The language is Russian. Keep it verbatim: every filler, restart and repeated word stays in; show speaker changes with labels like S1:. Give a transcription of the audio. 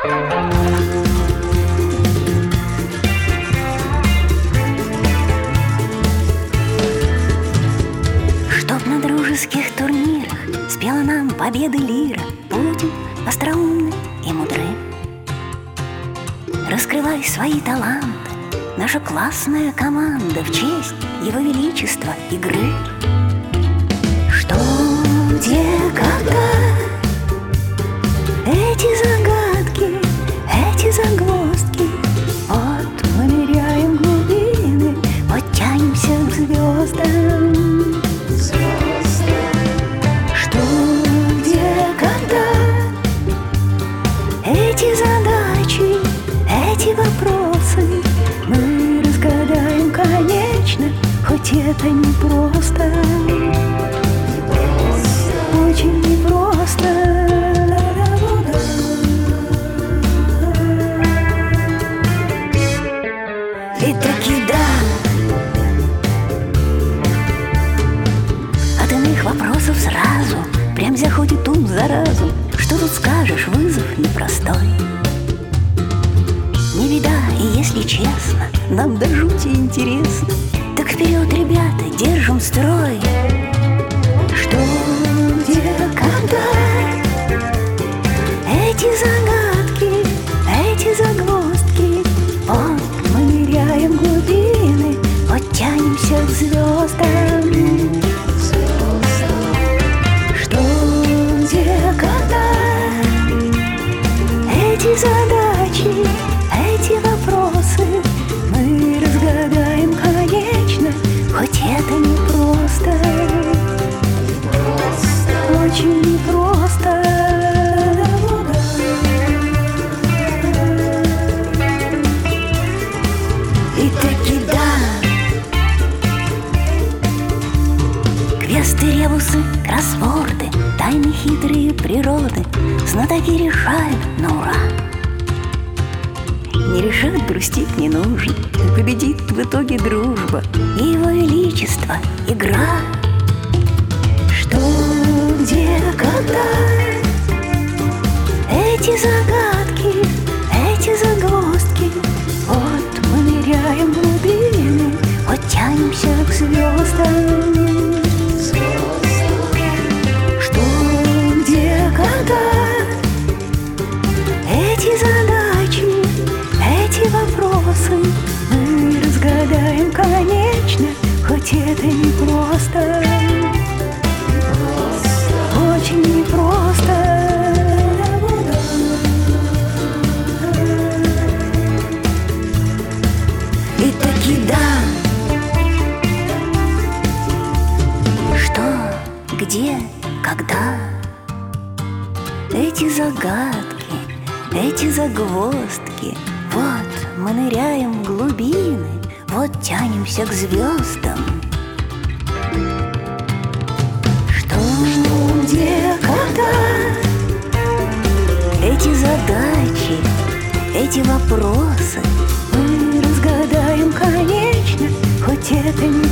S1: Чтоб на дружеских турнирах спела нам победы лира, будем остроумны и мудры. Раскрывай свои таланты, наша классная команда, в честь Его Величества игры. Что, где, когда, эти загадки, эти загвоздки, вот мы ныряем в глубины, вот тянемся к звездам. Что, где, когда, эти задачи, эти вопросы мы разгадаем, конечно, хоть это непросто, очень непросто. И таки да, от иных вопросов сразу прям заходит ум за разум. Что тут скажешь, вызов непростой. Не беда, и если честно, нам до жути интересно. Так вперед, ребята, держим строй. Что, где, когда, эти загадки, эти загвоздки, вот мы ныряем в глубины, вот тянемся к звездам. Что, где, когда, эти задачи, эти вопросы мы разгадаем, конечно, хоть это непросто, очень непросто. И таки да, квесты, ребусы, кроссворды, тайны хитрые природы знатоки решают на ура. Не решат, грустить не нужно, победит в итоге дружба и Его Величество игра. Что, где, когда, эти загадки, эти загвоздки, вот мы ныряем в глубины, вот тянемся к звездам. Что, где, когда, эти задачи, эти вопросы мы разгадаем, конечно, хоть это непросто, очень непросто. И таки да, что, где, когда, эти загадки, эти загвоздки, вот мы ныряем в глубины, вот тянемся к звездам. Что, где, когда, эти задачи, эти вопросы мы разгадаем, конечно, хоть это не